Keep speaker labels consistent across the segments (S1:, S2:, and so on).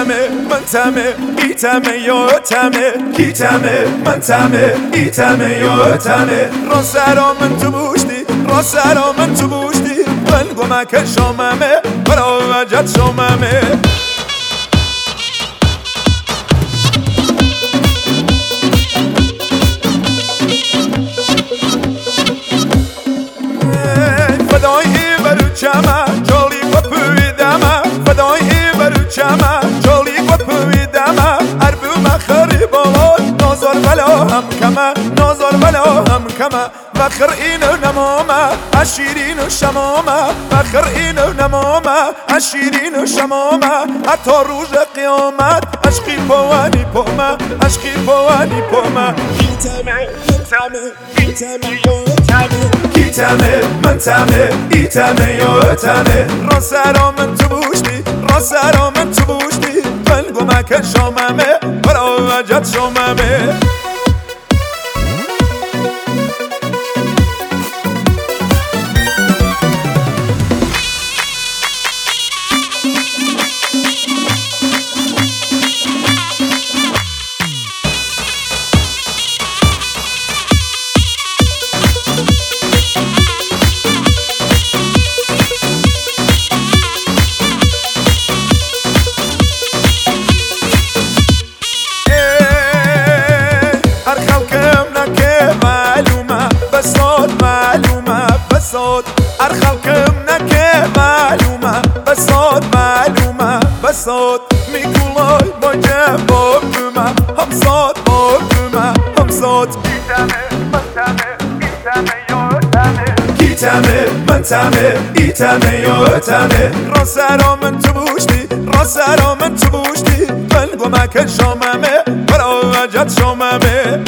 S1: تمه من تمه ای تمه یا تمه کی تمه من تمه ای تمه یا تمه را سرا من تو بوشتی را سرا من تو بوشتی من گمک شاممه برا وجد شاممه فدایی برو چمه جالی گپوی دمه فدایی برو چمه جالی گپوی دمه عربو مخری بالا نازار بلا هم کمه نازار بلا هم کمه بخر اینو نمامه عشیرین و شمامه بخر اینو نمامه عشیرین و شمامه حتی روز قیامت عشقی پوانی پومه عشقی پوانی پومه
S2: تمه ای تمه یا تمه
S1: کی تمه من تمه ای تمه یا تمه را سرا من تو بوشتی را سرا من تو بوشتی من گمک شاممه برا وجد شاممه ارخلقم نکه معلومه بسات معلومه بسات میکولای با جباب دومه همسات با دومه همسات کی تمه من تمه ای تمه یا تمه کی تمه من تمه ای تمه یا تمه را سرا من تو بوشتی را سرا من تو بوشتی من گمک شاممه برا وجد شاممه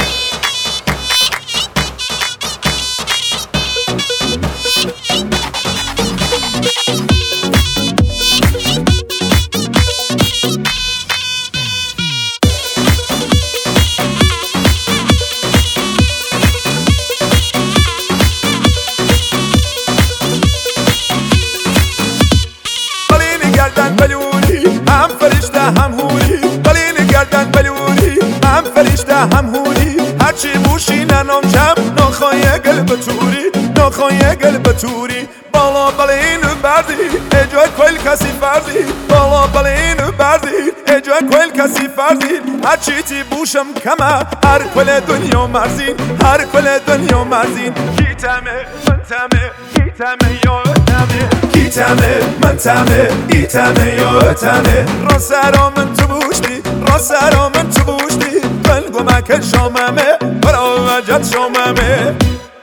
S1: گردن بلوری هم فرشته هم هوری قلین گردن بلوری هم فرشته هم هوری هرچی بوشی ننامشم نخوای گل بتوری نخوای گل بتوری بالا بلین بردی اجای کل کسی فردی بالا بلین بردی اجای کل کسی فردی هرچی تی بوشم کمه هر کل دنیا مرزین هر کل دنیا مرزین کی تمه من تمه کی تمه یا تمه کی تمه من تمه ای تمه یا تمه را سرا من تو بوشتی را سرا من تو بوشتی من گمک شاممه برا وجد شاممه